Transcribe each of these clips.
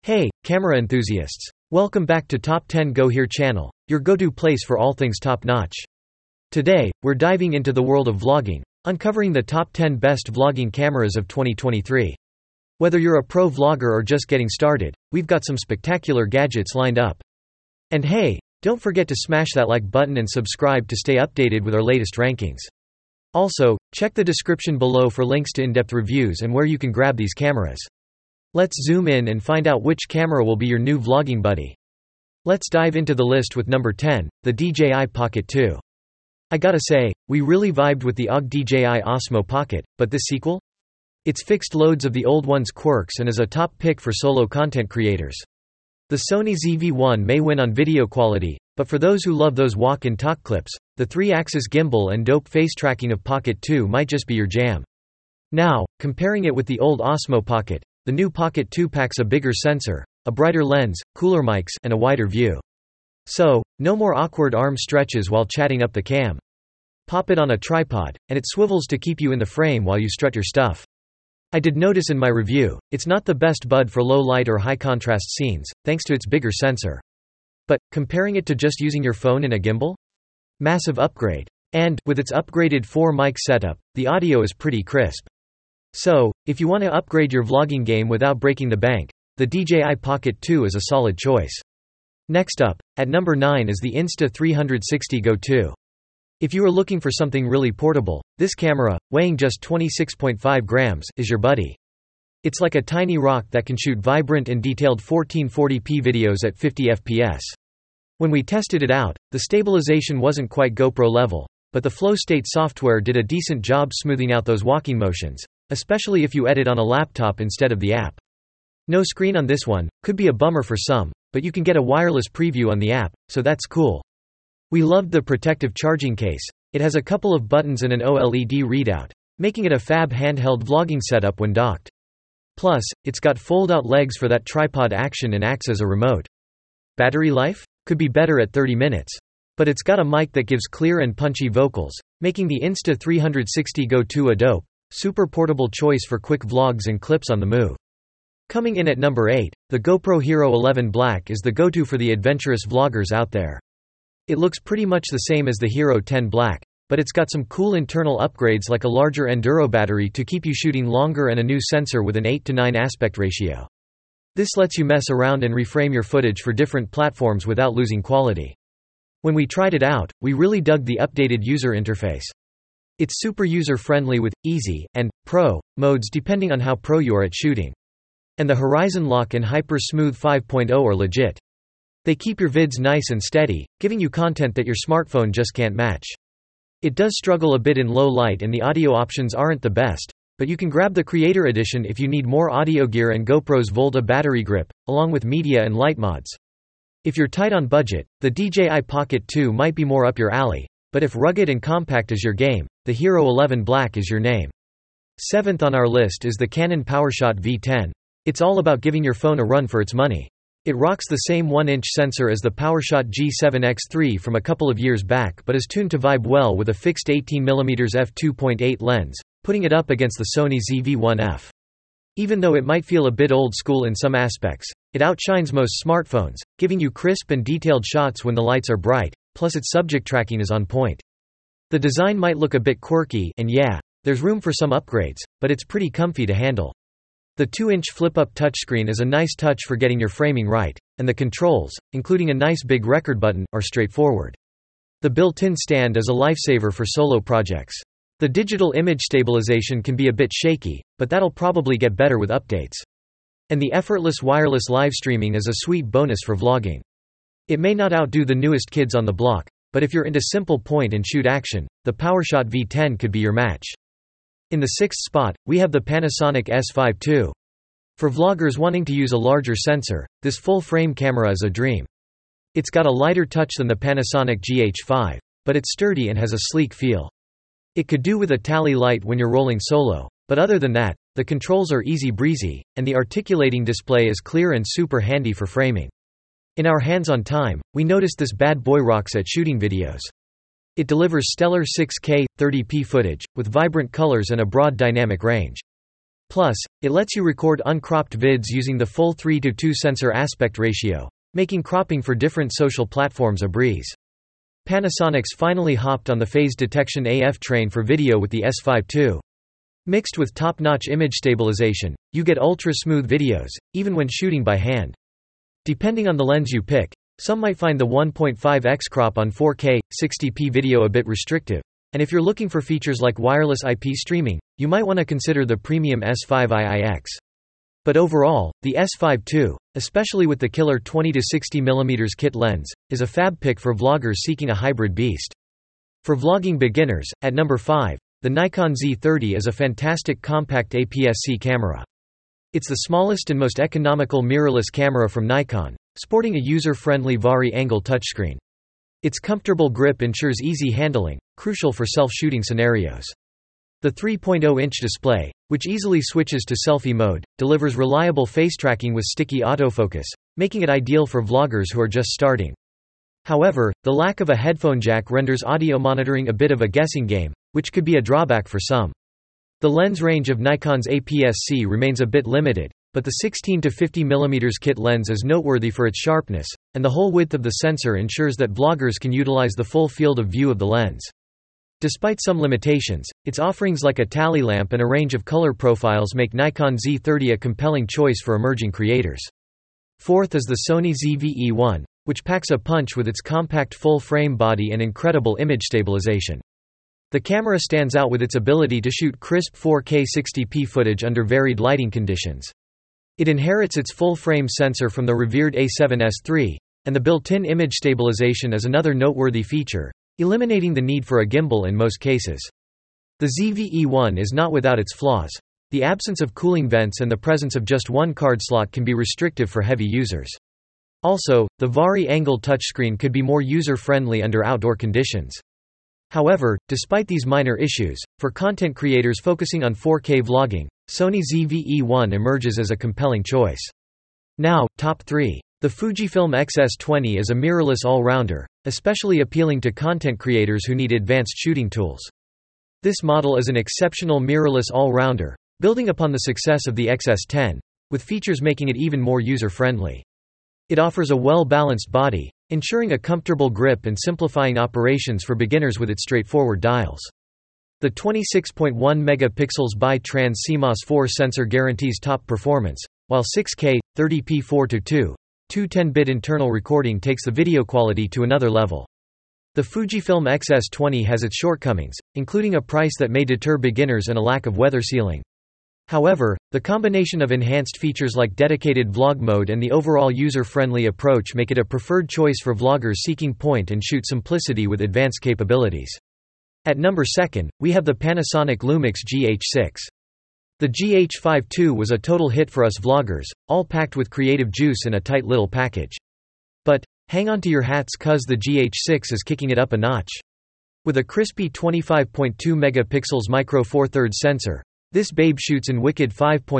Hey, camera enthusiasts! Welcome back to Top 10 Go Here channel, your go-to place for all things top-notch. Today, we're diving into the world of vlogging, uncovering the top 10 best vlogging cameras of 2023. Whether you're a pro vlogger or just getting started, we've got some spectacular gadgets lined up. And hey, don't forget to smash that like button and subscribe to stay updated with our latest rankings. Also, check the description below for links to in-depth reviews and where you can grab these cameras. Let's zoom in and find out which camera will be your new vlogging buddy. Let's dive into the list with number 10, the DJI Pocket 2. I gotta say, we really vibed with the OG DJI Osmo Pocket, but this sequel? It's fixed loads of the old one's quirks and is a top pick for solo content creators. The Sony ZV-1 may win on video quality, but for those who love those walk and talk clips, the 3-axis gimbal and dope face tracking of Pocket 2 might just be your jam. Now, comparing it with the old Osmo Pocket, the new Pocket 2 packs a bigger sensor, a brighter lens, cooler mics, and a wider view. So, no more awkward arm stretches while chatting up the cam. Pop it on a tripod, and it swivels to keep you in the frame while you strut your stuff. I did notice in my review, it's not the best bud for low light or high contrast scenes, thanks to its bigger sensor. But, comparing it to just using your phone in a gimbal? Massive upgrade. And, with its upgraded 4-mic setup, the audio is pretty crisp. So, if you want to upgrade your vlogging game without breaking the bank, the DJI Pocket 2 is a solid choice. Next up, at number 9 is the Insta360 Go 2. If you are looking for something really portable, this camera, weighing just 26.5 grams, is your buddy. It's like a tiny rock that can shoot vibrant and detailed 1440p videos at 50 fps. When we tested it out, the stabilization wasn't quite GoPro level, but the Flow State software did a decent job smoothing out those walking motions, especially if you edit on a laptop instead of the app. No screen on this one, could be a bummer for some, but you can get a wireless preview on the app, so that's cool. We loved the protective charging case. It has a couple of buttons and an OLED readout, making it a fab handheld vlogging setup when docked. Plus, it's got fold-out legs for that tripod action and acts as a remote. Battery life? Could be better at 30 minutes. But it's got a mic that gives clear and punchy vocals, making the Insta360 Go 2 a dope, super portable choice for quick vlogs and clips on the move. Coming in at number 8, the GoPro Hero 11 Black is the go-to for the adventurous vloggers out there. It looks pretty much the same as the Hero 10 Black, but it's got some cool internal upgrades like a larger Enduro battery to keep you shooting longer and a new sensor with an 8:9 aspect ratio. This lets you mess around and reframe your footage for different platforms without losing quality. When we tried it out, we really dug the updated user interface. It's super user-friendly with easy and pro modes depending on how pro you are at shooting. And the Horizon Lock and Hyper Smooth 5.0 are legit. They keep your vids nice and steady, giving you content that your smartphone just can't match. It does struggle a bit in low light and the audio options aren't the best, but you can grab the Creator Edition if you need more audio gear and GoPro's Volta battery grip, along with media and light mods. If you're tight on budget, the DJI Pocket 2 might be more up your alley, but if rugged and compact is your game, the Hero 11 Black is your name. 7th on our list is the Canon PowerShot V10. It's all about giving your phone a run for its money. It rocks the same 1-inch sensor as the PowerShot G7X3 from a couple of years back but is tuned to vibe well with a fixed 18mm f2.8 lens, putting it up against the Sony ZV-1F. Even though it might feel a bit old school in some aspects, it outshines most smartphones, giving you crisp and detailed shots when the lights are bright, plus its subject tracking is on point. The design might look a bit quirky, and yeah, there's room for some upgrades, but it's pretty comfy to handle. The 2-inch flip-up touchscreen is a nice touch for getting your framing right, and the controls, including a nice big record button, are straightforward. The built-in stand is a lifesaver for solo projects. The digital image stabilization can be a bit shaky, but that'll probably get better with updates. And the effortless wireless live streaming is a sweet bonus for vlogging. It may not outdo the newest kids on the block, but if you're into simple point-and-shoot action, the PowerShot V10 could be your match. In the 6th spot, we have the Panasonic S5 II. For vloggers wanting to use a larger sensor, this full-frame camera is a dream. It's got a lighter touch than the Panasonic GH5, but it's sturdy and has a sleek feel. It could do with a tally light when you're rolling solo, but other than that, the controls are easy breezy, and the articulating display is clear and super handy for framing. In our hands-on time, we noticed this bad boy rocks at shooting videos. It delivers stellar 6K, 30p footage, with vibrant colors and a broad dynamic range. Plus, it lets you record uncropped vids using the full 3:2 sensor aspect ratio, making cropping for different social platforms a breeze. Panasonic's finally hopped on the phase detection AF train for video with the S5 II. Mixed with top-notch image stabilization, you get ultra-smooth videos, even when shooting by hand. Depending on the lens you pick, some might find the 1.5x crop on 4K, 60p video a bit restrictive, and if you're looking for features like wireless IP streaming, you might want to consider the premium S5 IIX. But overall, the S5 II, especially with the killer 20-60mm kit lens, is a fab pick for vloggers seeking a hybrid beast. For vlogging beginners, at number 5, the Nikon Z30 is a fantastic compact APS-C camera. It's the smallest and most economical mirrorless camera from Nikon, sporting a user-friendly vari-angle touchscreen. Its comfortable grip ensures easy handling, crucial for self-shooting scenarios. The 3.0-inch display, which easily switches to selfie mode, delivers reliable face tracking with sticky autofocus, making it ideal for vloggers who are just starting. However, the lack of a headphone jack renders audio monitoring a bit of a guessing game, which could be a drawback for some. The lens range of Nikon's APS-C remains a bit limited, but the 16-50mm kit lens is noteworthy for its sharpness, and the whole width of the sensor ensures that vloggers can utilize the full field of view of the lens. Despite some limitations, its offerings like a tally lamp and a range of color profiles make Nikon Z30 a compelling choice for emerging creators. Fourth is the Sony ZV-E1, which packs a punch with its compact full-frame body and incredible image stabilization. The camera stands out with its ability to shoot crisp 4K 60p footage under varied lighting conditions. It inherits its full-frame sensor from the revered A7S III, and the built-in image stabilization is another noteworthy feature, eliminating the need for a gimbal in most cases. The ZV-E1 is not without its flaws. The absence of cooling vents and the presence of just one card slot can be restrictive for heavy users. Also, the vari-angle touchscreen could be more user-friendly under outdoor conditions. However, despite these minor issues, for content creators focusing on 4K vlogging, Sony ZV-E1 emerges as a compelling choice. Now, top 3. The Fujifilm X-S20 is a mirrorless all-rounder, especially appealing to content creators who need advanced shooting tools. This model is an exceptional mirrorless all-rounder, building upon the success of the XS10, with features making it even more user-friendly. It offers a well-balanced body, ensuring a comfortable grip and simplifying operations for beginners with its straightforward dials. The 26.1 megapixels bi-trans CMOS 4 sensor guarantees top performance, while 6K, 30p 4:2, 210-bit internal recording takes the video quality to another level. The Fujifilm X-S20 has its shortcomings, including a price that may deter beginners and a lack of weather sealing. However, the combination of enhanced features like dedicated vlog mode and the overall user-friendly approach make it a preferred choice for vloggers seeking point-and-shoot simplicity with advanced capabilities. At number 2, we have the Panasonic Lumix GH6. The GH5 II was a total hit for us vloggers, all packed with creative juice in a tight little package. But, hang on to your hats cause the GH6 is kicking it up a notch. With a crispy 25.2 megapixels micro four thirds sensor, this babe shoots in wicked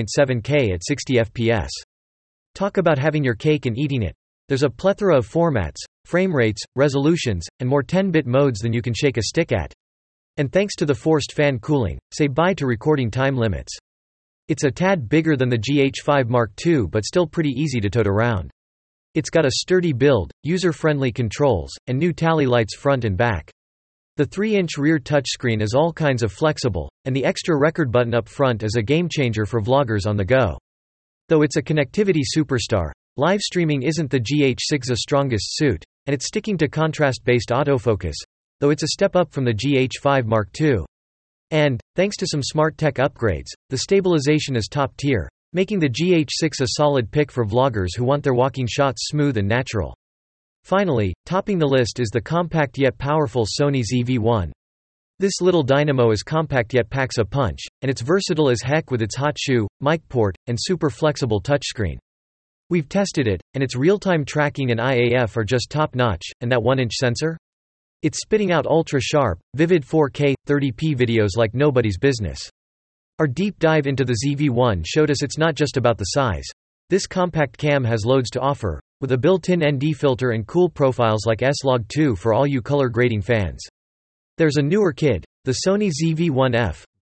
5.7K at 60 fps. Talk about having your cake and eating it. There's a plethora of formats, frame rates, resolutions, and more 10-bit modes than you can shake a stick at. And thanks to the forced fan cooling, say bye to recording time limits. It's a tad bigger than the GH5 Mark II but still pretty easy to tote around. It's got a sturdy build, user-friendly controls, and new tally lights front and back. The 3-inch rear touchscreen is all kinds of flexible, and the extra record button up front is a game-changer for vloggers on the go. Though it's a connectivity superstar, live streaming isn't the GH6's strongest suit, and it's sticking to contrast-based autofocus, though it's a step up from the GH5 Mark II. And, thanks to some smart tech upgrades, the stabilization is top tier, making the GH6 a solid pick for vloggers who want their walking shots smooth and natural. Finally, topping the list is the compact yet powerful Sony ZV-1. This little dynamo is compact yet packs a punch, and it's versatile as heck with its hot shoe, mic port, and super flexible touchscreen. We've tested it, and its real-time tracking and IAF are just top-notch, and that 1-inch sensor? It's spitting out ultra-sharp, vivid 4K, 30p videos like nobody's business. Our deep dive into the ZV-1 showed us it's not just about the size. This compact cam has loads to offer, with a built-in ND filter and cool profiles like S-Log2 for all you color grading fans. There's a newer kid, the Sony ZV-1F,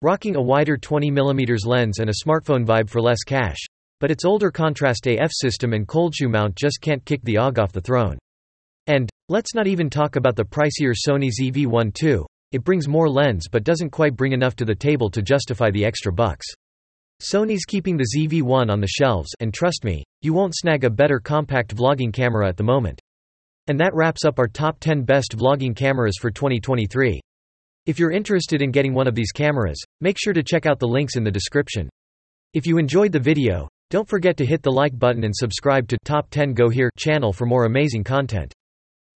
rocking a wider 20mm lens and a smartphone vibe for less cash. But its older contrast AF system and cold shoe mount just can't kick the OG off the throne. And let's not even talk about the pricier Sony ZV-1 II. It brings more lens but doesn't quite bring enough to the table to justify the extra bucks. Sony's keeping the ZV-1 on the shelves, and trust me, you won't snag a better compact vlogging camera at the moment. And that wraps up our top 10 best vlogging cameras for 2023. If you're interested in getting one of these cameras, make sure to check out the links in the description. If you enjoyed the video, don't forget to hit the like button and subscribe to Top 10 Go Here channel for more amazing content.